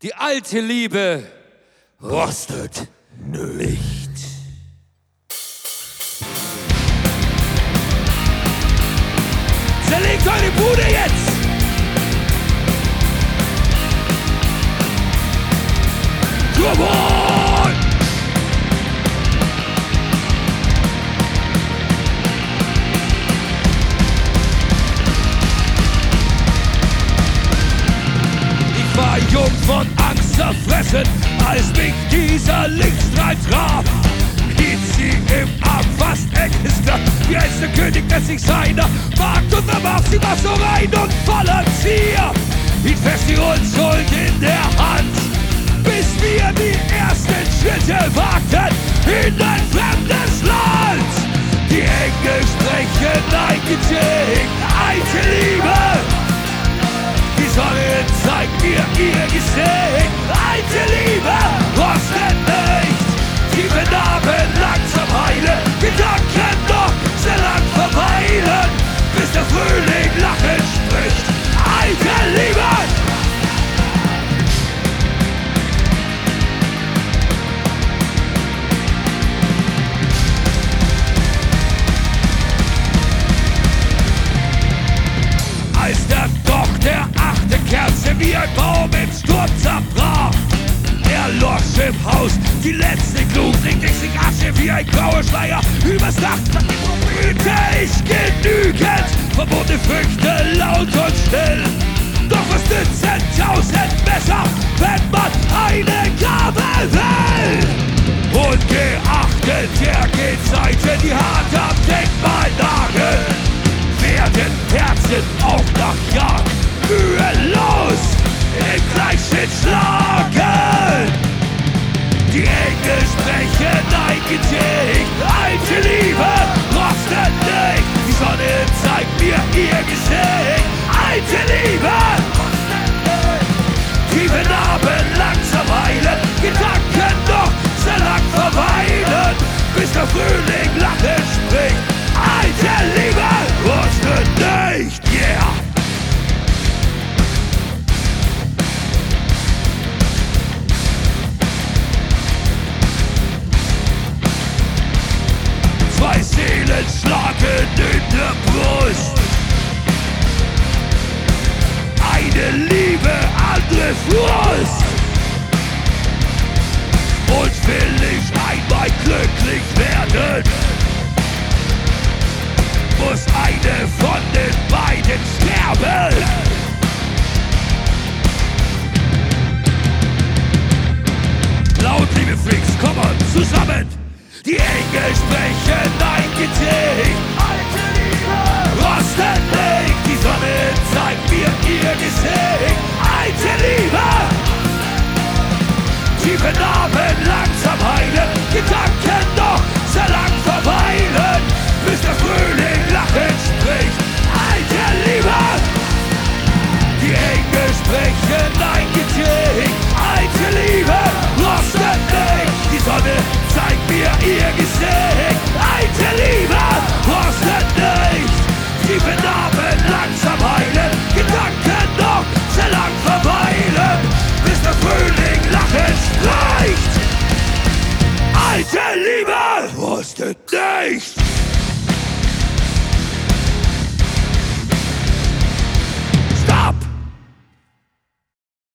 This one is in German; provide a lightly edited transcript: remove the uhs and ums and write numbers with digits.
Die alte Liebe rostet nicht. Zerlegt eure Bude jetzt! Come on! Ich war jung von Angst zerfressen, als mich dieser Lichtstrahl traf. Hielt sie im Arm fast eckester, wie als der König, der sich seiner Magd und verwarf sie war so rein und voller Zier. Hielt fest die Unschuld in der Hand, bis wir die ersten Schritte wagten in ein fremdes Land. Die Engel sprechen ein Gedicht, alte Liebe. Die Sonne zeigt mir ihr Gesicht, alte Liebe rostet nicht. Tiefe Narben langsam heilen, Gedanken doch sehr lang verweilen, bis der Frühling lachend spricht, alte Liebe. Als dann doch der 8. Kerze wie ein Baum im Sturm zerbrach, erlosch im Haus die letzte Glut, legte sich Asche wie ein grauer Schleier übers Dach. Brüte ich genügend, verbotene Früchte laut und still. Doch was nützen 1000 Messer, wenn man eine Gabe will? Ungeachtet der Gegenseite, die hart am Denkmal nageln, werden Herzen auch nach Jahren mühelos im Gleichschritt schlagen. Die Engel sprechen ein Gedicht, alte Liebe rostet nicht. Die Sonne zeigt mir ihr Gesicht, alte Liebe rostet nicht. Tiefe Narben langsam heilen, Gedanken doch sehr lang verweilen, bis der Frühling lachend spricht, alte Liebe rostet nicht, yeah! Zwei Seelen schlagen in der Brust, eine Liebe, andere Frust. Und will ich einmal glücklich werden, muss eine von den beiden sterben. Laut, liebe Freaks, komm on, zusammen! Die Engel sprechen ein Gedicht, alte Liebe rostet nicht. Die Sonne zeigt mir ihr Gesicht, alte Liebe. Tiefe Narben langsam heilen, Gedanken doch sehr lang verweilen, bis der Frühling lachend spricht, alte Liebe. Die Engel sprechen ein Gedicht, alte Liebe rostet nicht. Die Sonne zeigt mir ihr Gesicht, alte Liebe rostet nicht. Tiefe Narben